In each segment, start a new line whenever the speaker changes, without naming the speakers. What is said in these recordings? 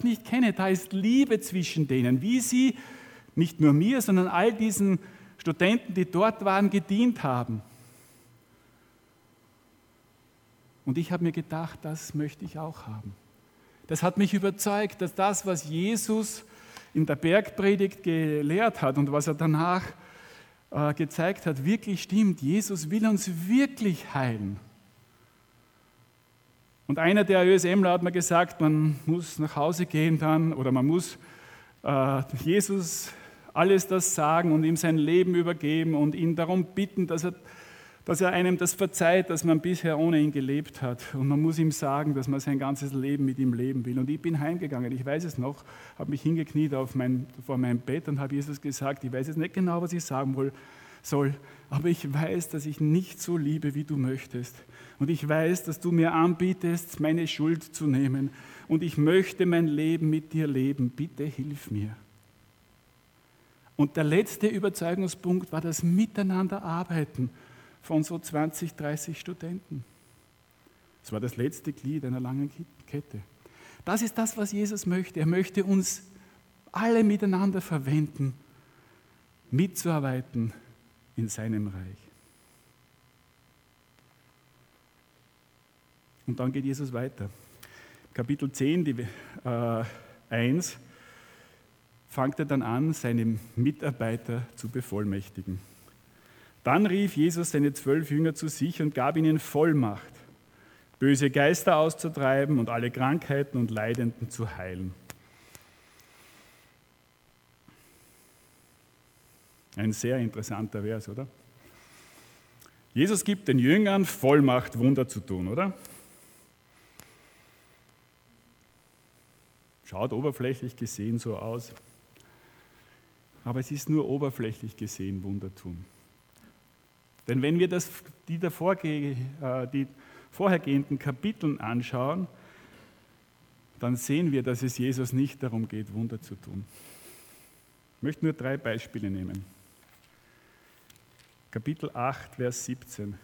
ich nicht kenne. Da ist Liebe zwischen denen, wie sie nicht nur mir, sondern all diesen Studenten, die dort waren, gedient haben. Und ich habe mir gedacht, das möchte ich auch haben. Das hat mich überzeugt, dass das, was Jesus in der Bergpredigt gelehrt hat und was er danach gezeigt hat, wirklich stimmt. Jesus will uns wirklich heilen. Und einer der ÖSMler hat mir gesagt, man muss nach Hause gehen dann oder man muss Jesus alles das sagen und ihm sein Leben übergeben und ihn darum bitten, dass er einem das verzeiht, dass man bisher ohne ihn gelebt hat. Und man muss ihm sagen, dass man sein ganzes Leben mit ihm leben will. Und ich bin heimgegangen, ich weiß es noch, habe mich hingekniet vor meinem Bett und habe Jesus gesagt, ich weiß jetzt nicht genau, was ich sagen soll, aber ich weiß, dass ich nicht so liebe, wie du möchtest. Und ich weiß, dass du mir anbietest, meine Schuld zu nehmen. Und ich möchte mein Leben mit dir leben. Bitte hilf mir. Und der letzte Überzeugungspunkt war das Miteinanderarbeiten von so 20, 30 Studenten. Das war das letzte Glied einer langen Kette. Das ist das, was Jesus möchte. Er möchte uns alle miteinander verwenden, mitzuarbeiten in seinem Reich. Und dann geht Jesus weiter. Kapitel 10, 1, fängt er dann an, seine Mitarbeiter zu bevollmächtigen. Dann rief Jesus seine 12 Jünger zu sich und gab ihnen Vollmacht, böse Geister auszutreiben und alle Krankheiten und Leidenden zu heilen. Ein sehr interessanter Vers, oder? Jesus gibt den Jüngern Vollmacht, Wunder zu tun, oder? Schaut oberflächlich gesehen so aus. Aber es ist nur oberflächlich gesehen Wunder tun. Denn wenn wir die vorhergehenden Kapiteln anschauen, dann sehen wir, dass es Jesus nicht darum geht, Wunder zu tun. Ich möchte nur 3 Beispiele nehmen. Kapitel 8, Vers 17.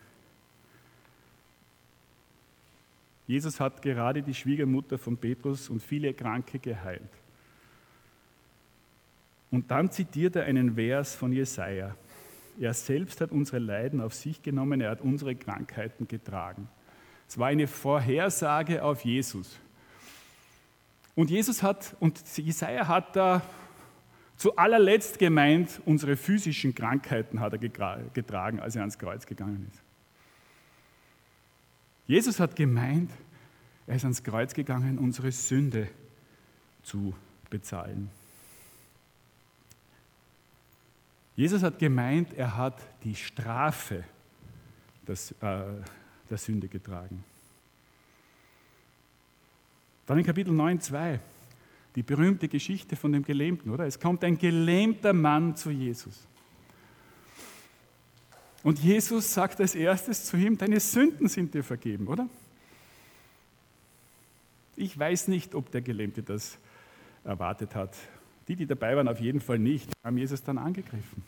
Jesus hat gerade die Schwiegermutter von Petrus und viele Kranke geheilt. Und dann zitiert er einen Vers von Jesaja. Er selbst hat unsere Leiden auf sich genommen, er hat unsere Krankheiten getragen. Es war eine Vorhersage auf Jesus. Und Jesaja hat da zu allerletzt gemeint, unsere physischen Krankheiten hat er getragen, als er ans Kreuz gegangen ist. Jesus hat gemeint, er ist ans Kreuz gegangen, unsere Sünde zu bezahlen. Jesus hat gemeint, er hat die Strafe der Sünde getragen. Dann in Kapitel 9, 2, die berühmte Geschichte von dem Gelähmten, oder? Es kommt ein gelähmter Mann zu Jesus. Und Jesus sagt als erstes zu ihm, deine Sünden sind dir vergeben, oder? Ich weiß nicht, ob der Gelähmte das erwartet hat. Die dabei waren, auf jeden Fall nicht, haben Jesus dann angegriffen.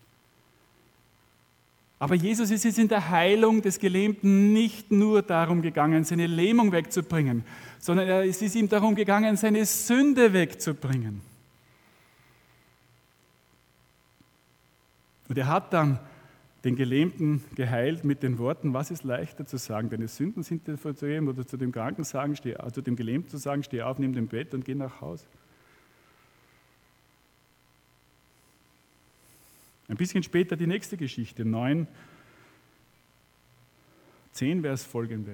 Aber Jesus ist es in der Heilung des Gelähmten nicht nur darum gegangen, seine Lähmung wegzubringen, sondern es ist ihm darum gegangen, seine Sünde wegzubringen. Und er hat dann den Gelähmten geheilt mit den Worten, was ist leichter zu sagen, deine Sünden sind dir vergeben, oder zu dem Kranken sagen, zu dem Gelähmten zu sagen, steh auf, nimm dein Bett und geh nach Hause. Ein bisschen später die nächste Geschichte, 9, 10 Vers folgende.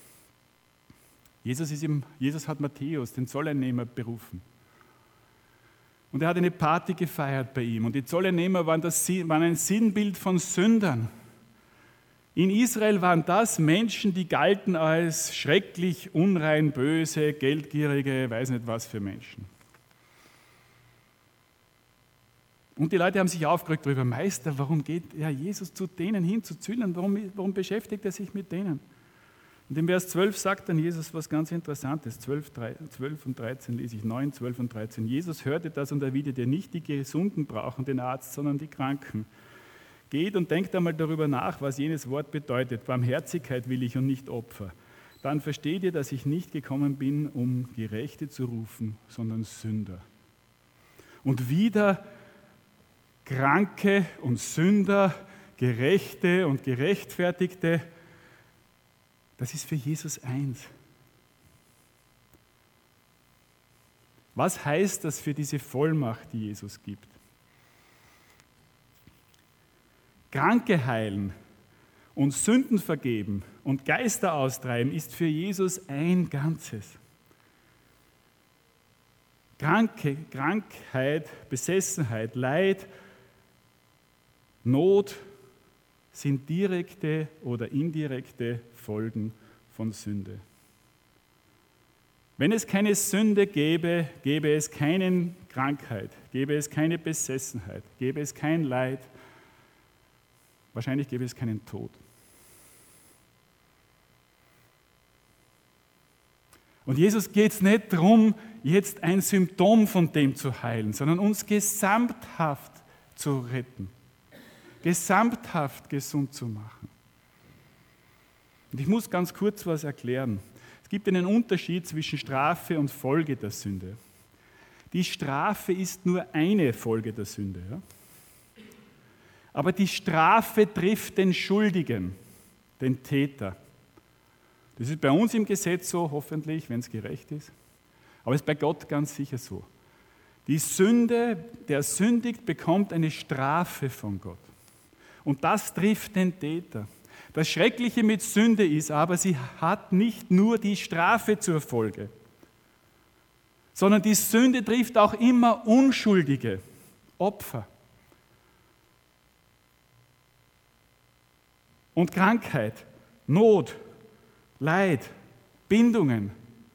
Jesus hat Matthäus, den Zolleinnehmer, berufen. Und er hat eine Party gefeiert bei ihm. Und die Zolleinnehmer waren ein Sinnbild von Sündern. In Israel waren das Menschen, die galten als schrecklich, unrein, böse, geldgierige, weiß nicht was für Menschen. Und die Leute haben sich aufgeregt darüber, Meister, warum geht Jesus zu denen hin, zu Zöllnern, warum beschäftigt er sich mit denen? Und im Vers 12 sagt dann Jesus was ganz Interessantes, 12 und 13 lese ich, 9, 12 und 13. Jesus hörte das und erwiderte, nicht die Gesunden brauchen den Arzt, sondern die Kranken. Geht und denkt einmal darüber nach, was jenes Wort bedeutet. Barmherzigkeit will ich und nicht Opfer. dann versteht ihr, dass ich nicht gekommen bin, um Gerechte zu rufen, sondern Sünder. Und wieder Kranke und Sünder, Gerechte und Gerechtfertigte, das ist für Jesus eins. Was heißt das für diese Vollmacht, die Jesus gibt? Kranke heilen und Sünden vergeben und Geister austreiben ist für Jesus ein Ganzes. Krankheit, Besessenheit, Leid, Not sind direkte oder indirekte Folgen von Sünde. Wenn es keine Sünde gäbe, gäbe es keine Krankheit, gäbe es keine Besessenheit, gäbe es kein Leid, wahrscheinlich gäbe es keinen Tod. Und Jesus geht es nicht darum, jetzt ein Symptom von dem zu heilen, sondern uns gesamthaft zu retten, gesamthaft gesund zu machen. Und ich muss ganz kurz was erklären. Es gibt einen Unterschied zwischen Strafe und Folge der Sünde. Die Strafe ist nur eine Folge der Sünde. Ja? Aber die Strafe trifft den Schuldigen, den Täter. Das ist bei uns im Gesetz so, hoffentlich, wenn es gerecht ist. Aber es ist bei Gott ganz sicher so. Die Sünde, der sündigt, bekommt eine Strafe von Gott. Und das trifft den Täter. Das Schreckliche mit Sünde ist aber, sie hat nicht nur die Strafe zur Folge, sondern die Sünde trifft auch immer unschuldige Opfer. Und Krankheit, Not, Leid, Bindungen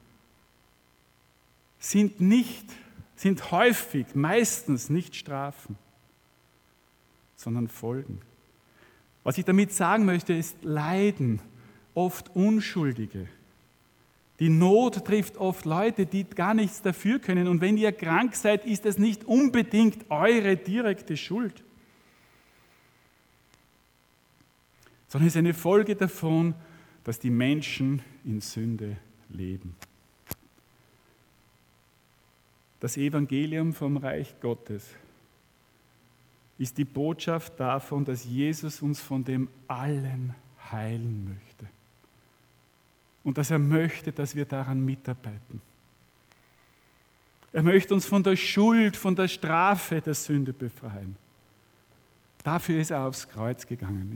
sind häufig, meistens nicht Strafen, sondern Folgen. Was ich damit sagen möchte, ist, leiden oft Unschuldige. Die Not trifft oft Leute, die gar nichts dafür können. Und wenn ihr krank seid, ist es nicht unbedingt eure direkte Schuld, sondern es ist eine Folge davon, dass die Menschen in Sünde leben. Das Evangelium vom Reich Gottes ist die Botschaft davon, dass Jesus uns von dem Allen heilen möchte. Und dass er möchte, dass wir daran mitarbeiten. Er möchte uns von der Schuld, von der Strafe der Sünde befreien. Dafür ist er ans Kreuz gegangen.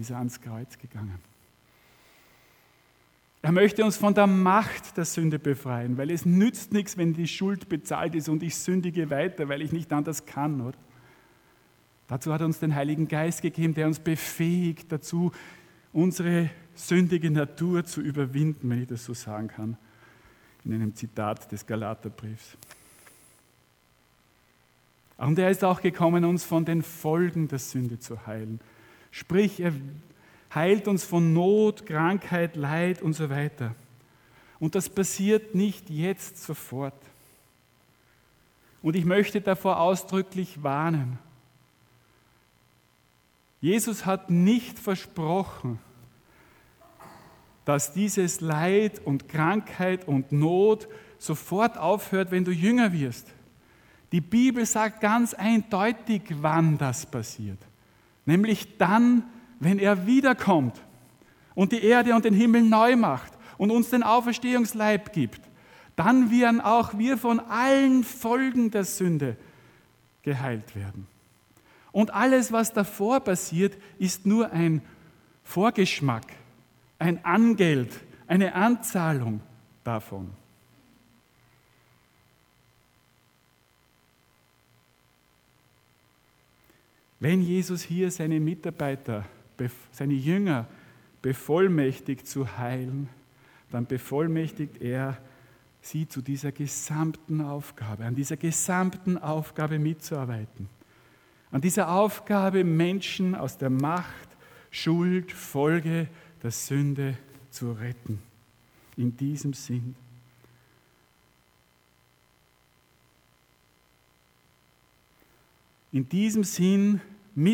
Er möchte uns von der Macht der Sünde befreien, weil es nützt nichts, wenn die Schuld bezahlt ist und ich sündige weiter, weil ich nicht anders kann, oder? Dazu hat er uns den Heiligen Geist gegeben, der uns befähigt dazu, unsere sündige Natur zu überwinden, wenn ich das so sagen kann, in einem Zitat des Galaterbriefs. Und er ist auch gekommen, uns von den Folgen der Sünde zu heilen. Sprich, er heilt uns von Not, Krankheit, Leid und so weiter. Und das passiert nicht jetzt sofort. Und ich möchte davor ausdrücklich warnen. Jesus hat nicht versprochen, dass dieses Leid und Krankheit und Not sofort aufhört, wenn du jünger wirst. Die Bibel sagt ganz eindeutig, wann das passiert. Nämlich dann, wenn er wiederkommt und die Erde und den Himmel neu macht und uns den Auferstehungsleib gibt. Dann werden auch wir von allen Folgen der Sünde geheilt werden. Und alles, was davor passiert, ist nur ein Vorgeschmack, ein Angeld, eine Anzahlung davon. Wenn Jesus hier seine Mitarbeiter, seine Jünger bevollmächtigt zu heilen, dann bevollmächtigt er sie zu dieser gesamten Aufgabe, an dieser gesamten Aufgabe mitzuarbeiten. An dieser Aufgabe, Menschen aus der Macht, Schuld, Folge der Sünde zu retten. In diesem Sinn. In diesem Sinn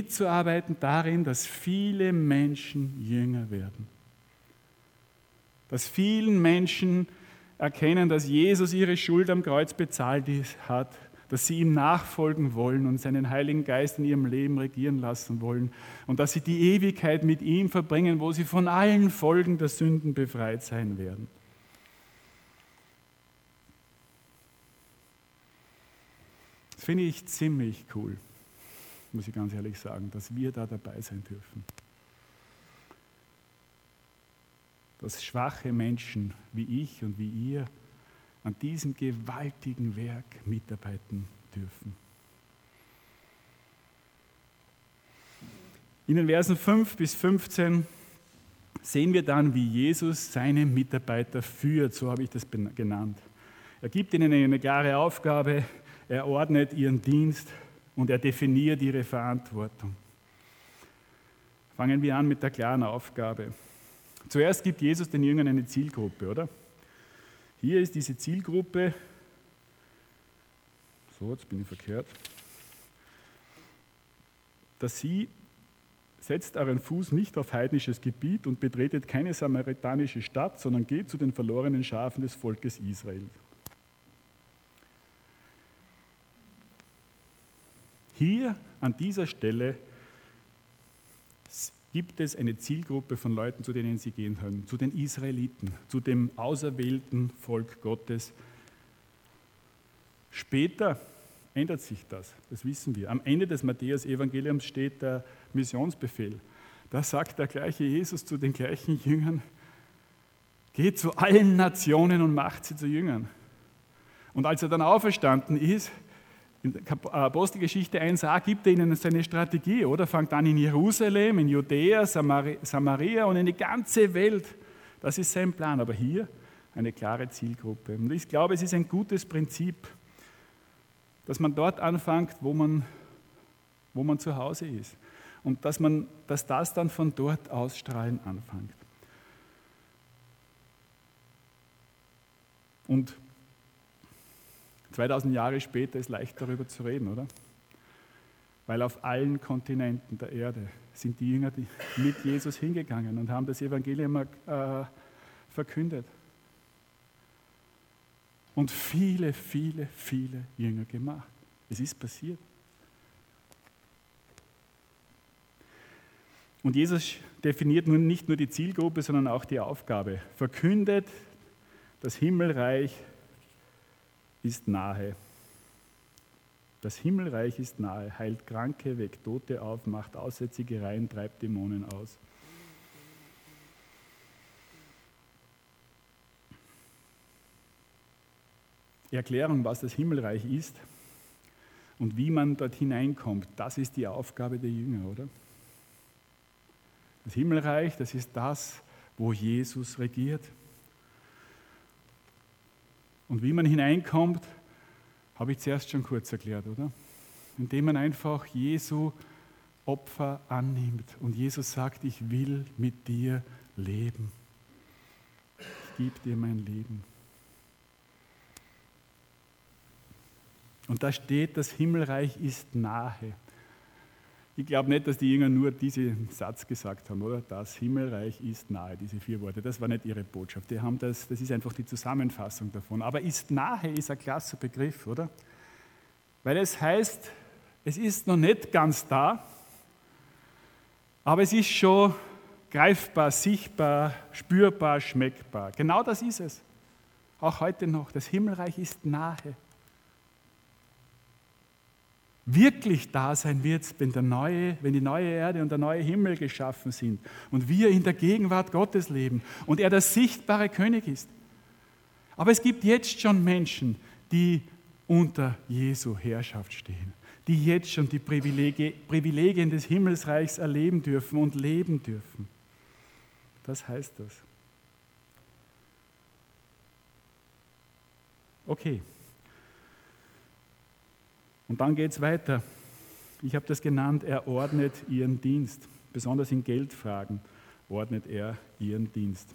mitzuarbeiten darin, dass viele Menschen Jünger werden. dass vielen Menschen erkennen, dass Jesus ihre Schuld am Kreuz bezahlt hat, dass sie ihm nachfolgen wollen und seinen Heiligen Geist in ihrem Leben regieren lassen wollen und dass sie die Ewigkeit mit ihm verbringen, wo sie von allen Folgen der Sünden befreit sein werden. Das finde ich ziemlich cool, muss ich ganz ehrlich sagen, dass wir da dabei sein dürfen. Dass schwache Menschen wie ich und wie ihr an diesem gewaltigen Werk mitarbeiten dürfen. In den Versen 5 bis 15 sehen wir dann, wie Jesus seine Mitarbeiter führt, so habe ich das genannt. Er gibt ihnen eine klare Aufgabe, er ordnet ihren Dienst und er definiert ihre Verantwortung. Fangen wir an mit der klaren Aufgabe. Zuerst gibt Jesus den Jüngern eine Zielgruppe, oder? Hier ist diese Zielgruppe, so, jetzt bin ich verkehrt, dass sie, setzt euren Fuß nicht auf heidnisches Gebiet und betretet keine samaritanische Stadt, sondern geht zu den verlorenen Schafen des Volkes Israel. Hier an dieser Stelle gibt es eine Zielgruppe von Leuten, zu denen sie gehen können, zu den Israeliten, zu dem auserwählten Volk Gottes. Später ändert sich das, das wissen wir. Am Ende des Matthäus-Evangeliums steht der Missionsbefehl. Da sagt der gleiche Jesus zu den gleichen Jüngern, geht zu allen Nationen und macht sie zu Jüngern. Und als er dann auferstanden ist, in Apostelgeschichte 1a gibt er ihnen seine Strategie, oder? Fangt an in Jerusalem, in Judäa, Samaria und in die ganze Welt. Das ist sein Plan, aber hier eine klare Zielgruppe. Und ich glaube, es ist ein gutes Prinzip, dass man dort anfängt, wo man zu Hause ist. Und dass das dann von dort ausstrahlen anfängt. Und 2000 Jahre später ist leicht darüber zu reden, oder? Weil auf allen Kontinenten der Erde sind die Jünger mit Jesus hingegangen und haben das Evangelium verkündet. Und viele, viele, viele Jünger gemacht. Es ist passiert. Und Jesus definiert nun nicht nur die Zielgruppe, sondern auch die Aufgabe. Verkündet, das Himmelreich ist nahe. Das Himmelreich ist nahe, heilt Kranke, weckt Tote auf, macht Aussätzige rein, treibt Dämonen aus. Erklärung, was das Himmelreich ist und wie man dort hineinkommt, das ist die Aufgabe der Jünger, oder? Das Himmelreich, das ist das, wo Jesus regiert. Und wie man hineinkommt, habe ich zuerst schon kurz erklärt, oder? Indem man einfach Jesu Opfer annimmt und Jesus sagt, ich will mit dir leben. Ich gebe dir mein Leben. Und da steht, das Himmelreich ist nahe. Ich glaube nicht, dass die Jünger nur diesen Satz gesagt haben, oder? Das Himmelreich ist nahe, diese 4 Worte. Das war nicht ihre Botschaft. Das ist einfach die Zusammenfassung davon. Aber ist nahe ist ein klasse Begriff, oder? Weil es heißt, es ist noch nicht ganz da, aber es ist schon greifbar, sichtbar, spürbar, schmeckbar. Genau das ist es. Auch heute noch. Das Himmelreich ist nahe. Wirklich da sein wird es, wenn die neue Erde und der neue Himmel geschaffen sind und wir in der Gegenwart Gottes leben und er der sichtbare König ist. Aber es gibt jetzt schon Menschen, die unter Jesu Herrschaft stehen, die jetzt schon die Privilegien des Himmelsreichs erleben dürfen und leben dürfen. Das heißt das. Okay. Und dann geht es weiter. Ich habe das genannt, er ordnet ihren Dienst. Besonders in Geldfragen ordnet er ihren Dienst.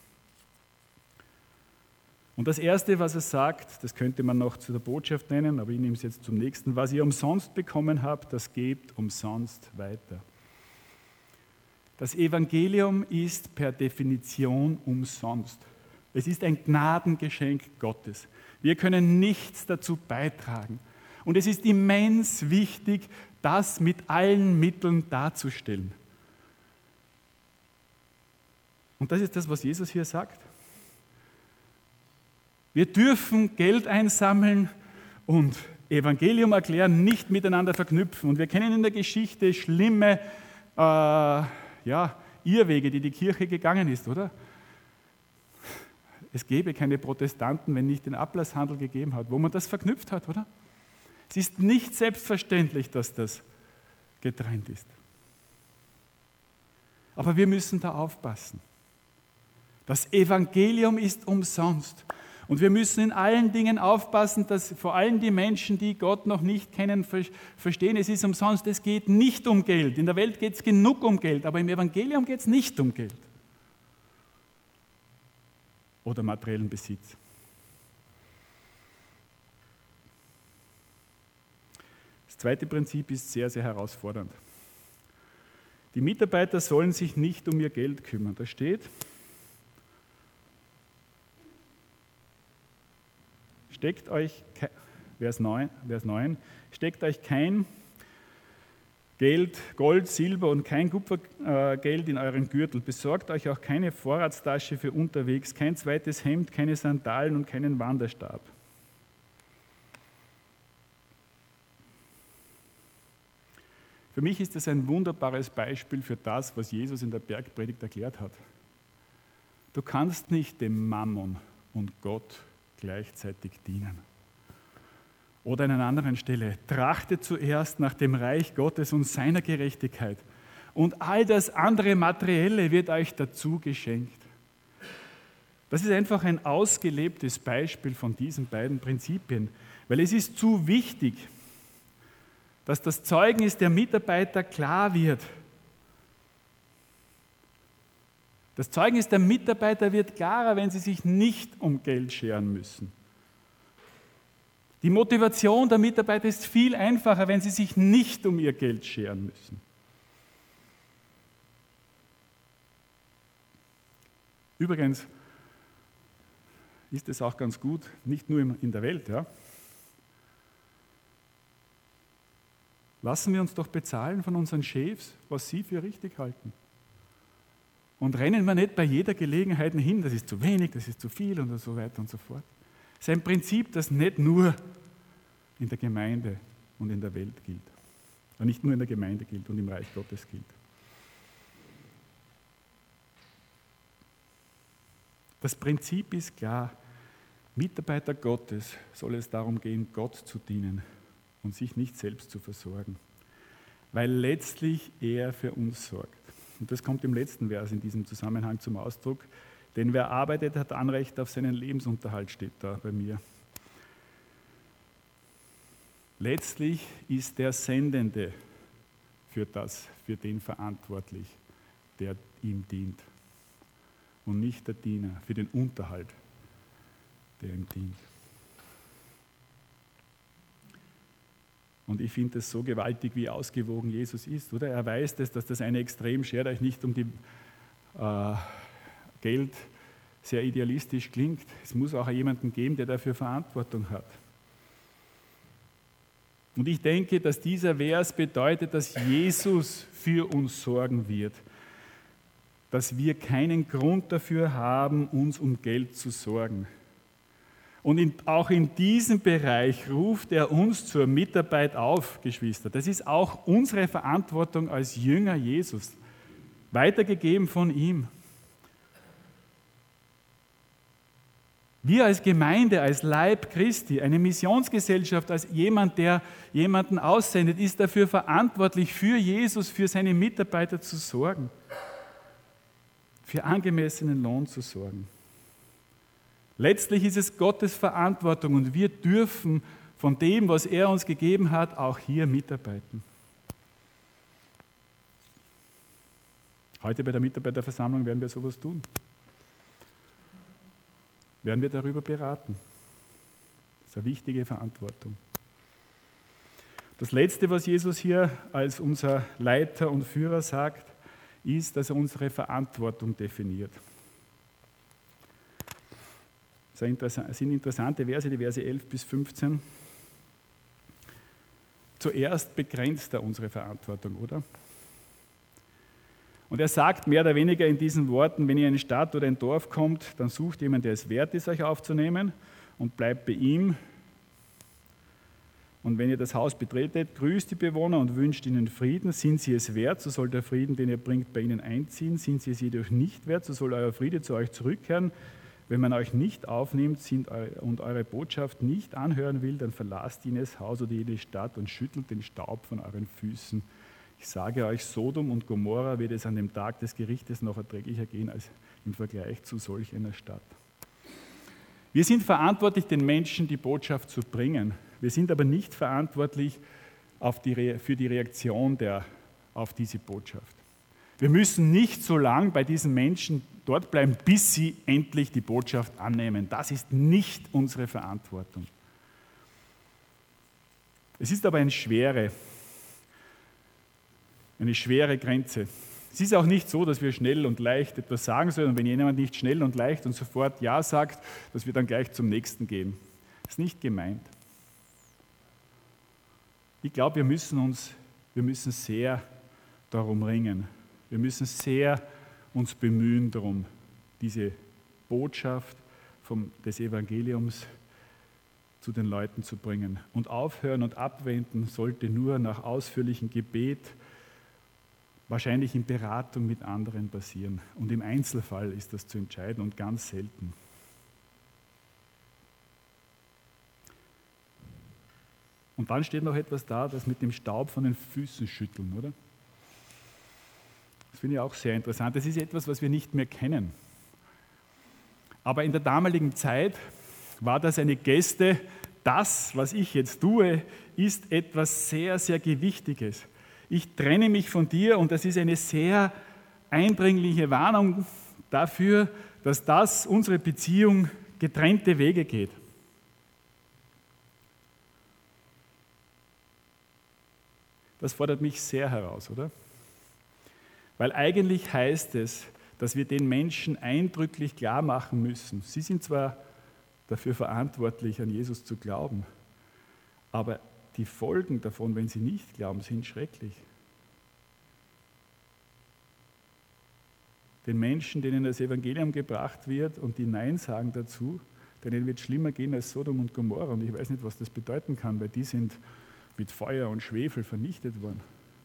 Und das Erste, was er sagt, das könnte man noch zu der Botschaft nennen, aber ich nehme es jetzt zum nächsten. Was ihr umsonst bekommen habt, das gebt umsonst weiter. Das Evangelium ist per Definition umsonst. Es ist ein Gnadengeschenk Gottes. Wir können nichts dazu beitragen. Und es ist immens wichtig, das mit allen Mitteln darzustellen. Und das ist das, was Jesus hier sagt. Wir dürfen Geld einsammeln und Evangelium erklären, nicht miteinander verknüpfen. Und wir kennen in der Geschichte schlimme Irrwege, die Kirche gegangen ist, oder? Es gäbe keine Protestanten, wenn nicht den Ablasshandel gegeben hat, wo man das verknüpft hat, oder? Es ist nicht selbstverständlich, dass das getrennt ist. Aber wir müssen da aufpassen. Das Evangelium ist umsonst. Und wir müssen in allen Dingen aufpassen, dass vor allem die Menschen, die Gott noch nicht kennen, verstehen, es ist umsonst. Es geht nicht um Geld. In der Welt geht es genug um Geld, aber im Evangelium geht es nicht um Geld. Oder materiellen Besitz. Das zweite Prinzip ist sehr, sehr herausfordernd. Die Mitarbeiter sollen sich nicht um ihr Geld kümmern. Da steht, steckt euch, Vers 9, steckt euch kein Geld, Gold, Silber und kein Kupfergeld in euren Gürtel. Besorgt euch auch keine Vorratstasche für unterwegs, kein zweites Hemd, keine Sandalen und keinen Wanderstab. Für mich ist das ein wunderbares Beispiel für das, was Jesus in der Bergpredigt erklärt hat. Du kannst nicht dem Mammon und Gott gleichzeitig dienen. Oder an einer anderen Stelle, trachtet zuerst nach dem Reich Gottes und seiner Gerechtigkeit und all das andere Materielle wird euch dazu geschenkt. Das ist einfach ein ausgelebtes Beispiel von diesen beiden Prinzipien, weil es ist zu wichtig, dass das Zeugnis der Mitarbeiter klar wird. Das Zeugnis der Mitarbeiter wird klarer, wenn sie sich nicht um Geld scheren müssen. Die Motivation der Mitarbeiter ist viel einfacher, wenn sie sich nicht um ihr Geld scheren müssen. Übrigens ist es auch ganz gut, nicht nur in der Welt. Ja? Lassen wir uns doch bezahlen von unseren Chefs, was sie für richtig halten. Und rennen wir nicht bei jeder Gelegenheit hin, das ist zu wenig, das ist zu viel und so weiter und so fort. Das ist ein Prinzip, das nicht nur in der Gemeinde und in der Welt gilt. Und nicht nur in der Gemeinde gilt und im Reich Gottes gilt. Das Prinzip ist klar. Mitarbeiter Gottes soll es darum gehen, Gott zu dienen und sich nicht selbst zu versorgen, weil letztlich er für uns sorgt. Und das kommt im letzten Vers in diesem Zusammenhang zum Ausdruck. Denn wer arbeitet, hat Anrecht auf seinen Lebensunterhalt, steht da bei mir. Letztlich ist der Sendende für den verantwortlich, der ihm dient. Und nicht der Diener für den Unterhalt, der ihm dient. Und ich finde es so gewaltig, wie ausgewogen Jesus ist, oder? Er weiß, dass das eine Extrem, schert euch nicht um die Geld, sehr idealistisch klingt. Es muss auch jemanden geben, der dafür Verantwortung hat. Und ich denke, dass dieser Vers bedeutet, dass Jesus für uns sorgen wird, dass wir keinen Grund dafür haben, uns um Geld zu sorgen. Und auch in diesem Bereich ruft er uns zur Mitarbeit auf, Geschwister. Das ist auch unsere Verantwortung als Jünger Jesus, weitergegeben von ihm. Wir als Gemeinde, als Leib Christi, eine Missionsgesellschaft, als jemand, der jemanden aussendet, ist dafür verantwortlich, für Jesus, für seine Mitarbeiter zu sorgen, für angemessenen Lohn zu sorgen. Letztlich ist es Gottes Verantwortung und wir dürfen von dem, was er uns gegeben hat, auch hier mitarbeiten. Heute bei der Mitarbeiterversammlung werden wir sowas tun. Werden wir darüber beraten. Das ist eine wichtige Verantwortung. Das Letzte, was Jesus hier als unser Leiter und Führer sagt, ist, dass er unsere Verantwortung definiert. Das sind interessante Verse, die Verse 11 bis 15. Zuerst begrenzt er unsere Verantwortung, oder? Und er sagt mehr oder weniger in diesen Worten, wenn ihr in eine Stadt oder ein Dorf kommt, dann sucht jemanden, der es wert ist, euch aufzunehmen und bleibt bei ihm. Und wenn ihr das Haus betretet, grüßt die Bewohner und wünscht ihnen Frieden. Sind sie es wert, so soll der Frieden, den ihr bringt, bei ihnen einziehen. Sind sie es jedoch nicht wert, so soll euer Friede zu euch zurückkehren. Wenn man euch nicht aufnimmt und eure Botschaft nicht anhören will, dann verlasst jenes Haus oder jede Stadt und schüttelt den Staub von euren Füßen. Ich sage euch, Sodom und Gomorra wird es an dem Tag des Gerichtes noch erträglicher gehen als im Vergleich zu solch einer Stadt. Wir sind verantwortlich, den Menschen die Botschaft zu bringen. Wir sind aber nicht verantwortlich für die Reaktion auf diese Botschaft. Wir müssen nicht so lange bei diesen Menschen dort bleiben, bis sie endlich die Botschaft annehmen. Das ist nicht unsere Verantwortung. Es ist aber eine schwere Grenze. Es ist auch nicht so, dass wir schnell und leicht etwas sagen sollen und wenn jemand nicht schnell und leicht und sofort Ja sagt, dass wir dann gleich zum Nächsten gehen. Das ist nicht gemeint. Ich glaube, wir müssen sehr darum ringen. Wir müssen sehr uns bemühen darum, diese Botschaft des Evangeliums zu den Leuten zu bringen. Und aufhören und abwenden sollte nur nach ausführlichem Gebet, wahrscheinlich in Beratung mit anderen passieren. Und im Einzelfall ist das zu entscheiden und ganz selten. Und dann steht noch etwas da, das mit dem Staub von den Füßen schütteln, oder? Das finde ich auch sehr interessant. Das ist etwas, was wir nicht mehr kennen. Aber in der damaligen Zeit war das eine Geste. Das, was ich jetzt tue, ist etwas sehr, sehr Gewichtiges. Ich trenne mich von dir und das ist eine sehr eindringliche Warnung dafür, dass unsere Beziehung getrennte Wege geht. Das fordert mich sehr heraus, oder? Weil eigentlich heißt es, dass wir den Menschen eindrücklich klar machen müssen. Sie sind zwar dafür verantwortlich, an Jesus zu glauben, aber die Folgen davon, wenn sie nicht glauben, sind schrecklich. Den Menschen, denen das Evangelium gebracht wird und die Nein sagen dazu, denen wird es schlimmer gehen als Sodom und Gomorra. Und ich weiß nicht, was das bedeuten kann, weil die sind mit Feuer und Schwefel vernichtet worden.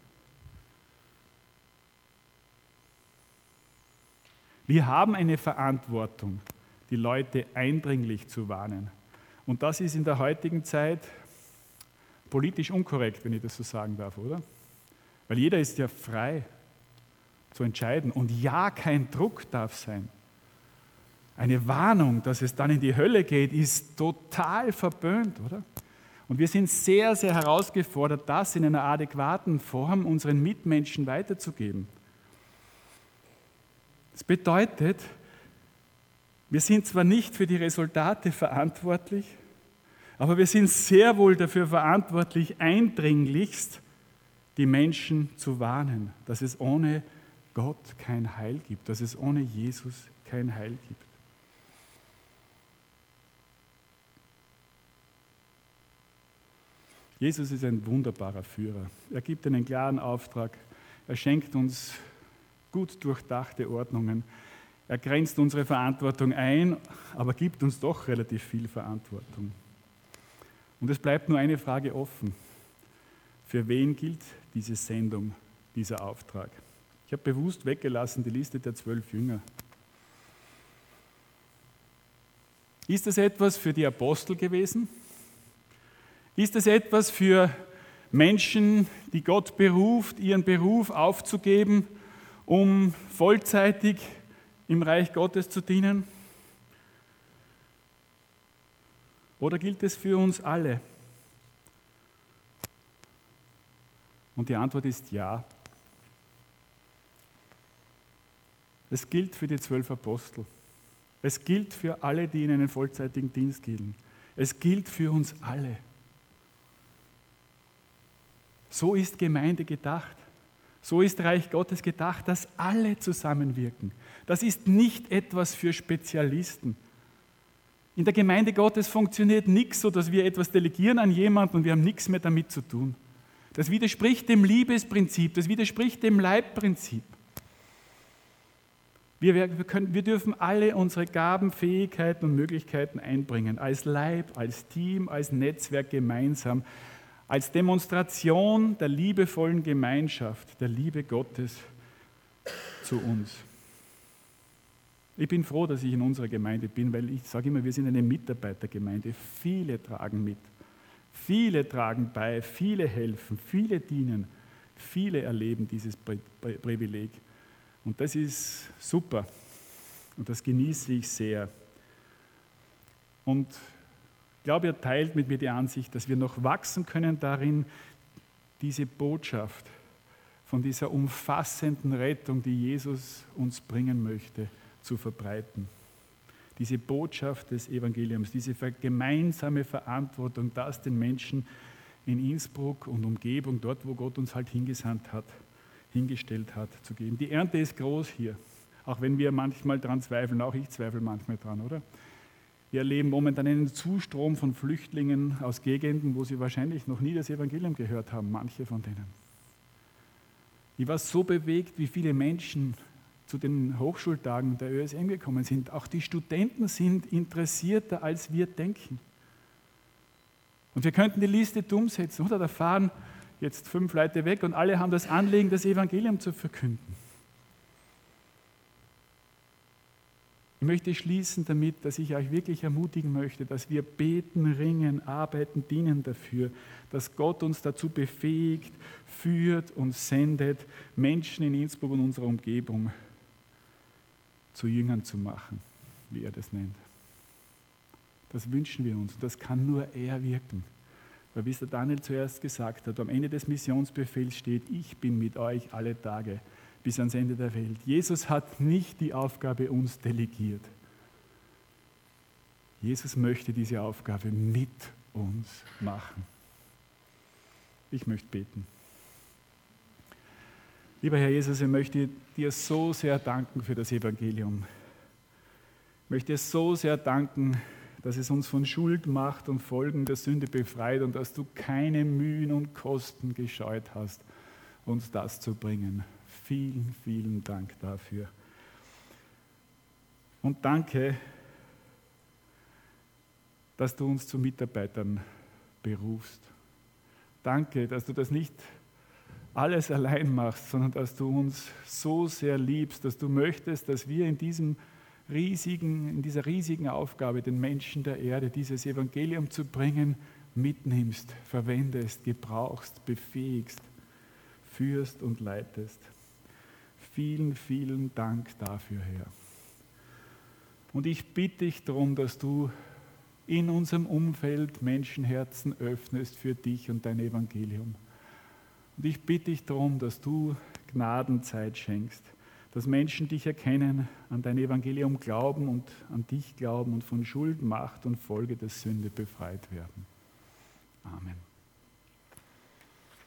Wir haben eine Verantwortung, die Leute eindringlich zu warnen. Und das ist in der heutigen Zeit politisch unkorrekt, wenn ich das so sagen darf, oder? Weil jeder ist ja frei zu entscheiden. Und ja, kein Druck darf sein. Eine Warnung, dass es dann in die Hölle geht, ist total verböhnt, oder? Und wir sind sehr, sehr herausgefordert, das in einer adäquaten Form unseren Mitmenschen weiterzugeben. Das bedeutet, wir sind zwar nicht für die Resultate verantwortlich, aber wir sind sehr wohl dafür verantwortlich, eindringlichst die Menschen zu warnen, dass es ohne Gott kein Heil gibt, dass es ohne Jesus kein Heil gibt. Jesus ist ein wunderbarer Führer. Er gibt einen klaren Auftrag. Er schenkt uns gut durchdachte Ordnungen. Er grenzt unsere Verantwortung ein, aber gibt uns doch relativ viel Verantwortung. Und es bleibt nur eine Frage offen. Für wen gilt diese Sendung, dieser Auftrag? Ich habe bewusst weggelassen die Liste der 12 Jünger. Ist das etwas für die Apostel gewesen? Ist das etwas für Menschen, die Gott beruft, ihren Beruf aufzugeben, um vollzeitig im Reich Gottes zu dienen? Oder gilt es für uns alle? Und die Antwort ist ja. Es gilt für die 12 Apostel. Es gilt für alle, die in einen vollzeitigen Dienst gehen. Es gilt für uns alle. So ist Gemeinde gedacht. So ist Reich Gottes gedacht, dass alle zusammenwirken. Das ist nicht etwas für Spezialisten. In der Gemeinde Gottes funktioniert nichts so, dass wir etwas delegieren an jemanden und wir haben nichts mehr damit zu tun. Das widerspricht dem Liebesprinzip, das widerspricht dem Leibprinzip. Wir dürfen alle unsere Gaben, Fähigkeiten und Möglichkeiten einbringen, als Leib, als Team, als Netzwerk gemeinsam, als Demonstration der liebevollen Gemeinschaft, der Liebe Gottes zu uns. Ich bin froh, dass ich in unserer Gemeinde bin, weil ich sage immer, wir sind eine Mitarbeitergemeinde. Viele tragen mit, viele tragen bei, viele helfen, viele dienen, viele erleben dieses Privileg. Und das ist super und das genieße ich sehr. Und ich glaube, ihr teilt mit mir die Ansicht, dass wir noch wachsen können darin, diese Botschaft von dieser umfassenden Rettung, die Jesus uns bringen möchte, zu verbreiten. Diese Botschaft des Evangeliums, diese gemeinsame Verantwortung, das den Menschen in Innsbruck und Umgebung, dort wo Gott uns halt hingestellt hat, zu geben. Die Ernte ist groß hier, auch wenn wir manchmal daran zweifeln, auch ich zweifle manchmal dran, oder? Wir erleben momentan einen Zustrom von Flüchtlingen aus Gegenden, wo sie wahrscheinlich noch nie das Evangelium gehört haben, manche von denen. Ich war so bewegt, wie viele Menschen zu den Hochschultagen der ÖSM gekommen sind. Auch die Studenten sind interessierter, als wir denken. Und wir könnten die Liste dumm setzen, oder? Da fahren jetzt 5 Leute weg und alle haben das Anliegen, das Evangelium zu verkünden. Ich möchte schließen damit, dass ich euch wirklich ermutigen möchte, dass wir beten, ringen, arbeiten, dienen dafür, dass Gott uns dazu befähigt, führt und sendet, Menschen in Innsbruck und unserer Umgebung zu Jüngern zu machen, wie er das nennt. Das wünschen wir uns. Das kann nur er wirken. Weil wie es der Daniel zuerst gesagt hat, am Ende des Missionsbefehls steht, ich bin mit euch alle Tage bis ans Ende der Welt. Jesus hat nicht die Aufgabe uns delegiert. Jesus möchte diese Aufgabe mit uns machen. Ich möchte beten. Lieber Herr Jesus, ich möchte dir so sehr danken für das Evangelium. Ich möchte dir so sehr danken, dass es uns von Schuld, Macht und Folgen der Sünde befreit und dass du keine Mühen und Kosten gescheut hast, uns das zu bringen. Vielen, vielen Dank dafür. Und danke, dass du uns zu Mitarbeitern berufst. Danke, dass du das nicht alles allein machst, sondern dass du uns so sehr liebst, dass du möchtest, dass wir in dieser riesigen Aufgabe, den Menschen der Erde dieses Evangelium zu bringen, mitnimmst, verwendest, gebrauchst, befähigst, führst und leitest. Vielen, vielen Dank dafür, Herr. Und ich bitte dich darum, dass du in unserem Umfeld Menschenherzen öffnest für dich und dein Evangelium. Und ich bitte dich darum, dass du Gnadenzeit schenkst, dass Menschen dich erkennen, an dein Evangelium glauben und an dich glauben und von Schuld, Macht und Folge der Sünde befreit werden. Amen.